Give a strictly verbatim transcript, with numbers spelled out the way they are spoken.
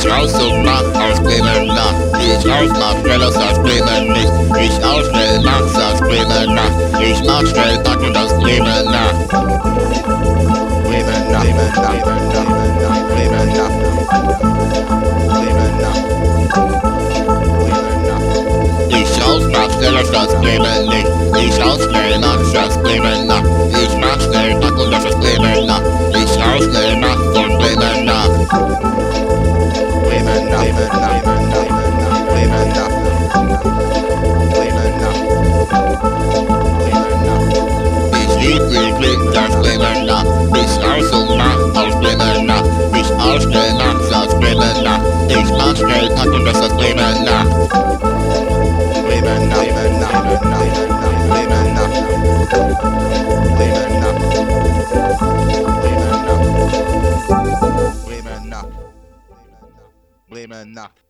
Ich raus und mach aus Bremen nach. Ich aufmach schnell aus das Bremen nicht. Ich auf schnell mach's aus Bremen nach. Ich mach schnell pack und aus Bremen nach. Bremen nach, Bremen nach, Bremen nach, Bremen nach, Bremen nach. Ich aufmach schnell aus das Bremen nicht. Ich auf schnell mach's aus Bremen nach. Ich mach schnell pack und aus Bremen nach. Ich auf schnell mach von Bremen nach. Bremen nach, Bremen nach, Bremen nach, Bremen nach, Bremen nach. Ich lieb mich nicht aus Bremen nach. Ich raus und mach aus Bremen nach. Ich aufstell nachts aus Bremen nach. Ich mach schnell pack und das aus Bremen nach. Bremen nach, Bremen nach, Bremen nach, Bremen nach, Bremen nach, Bremen nach, Bremen nach, Bremen nach.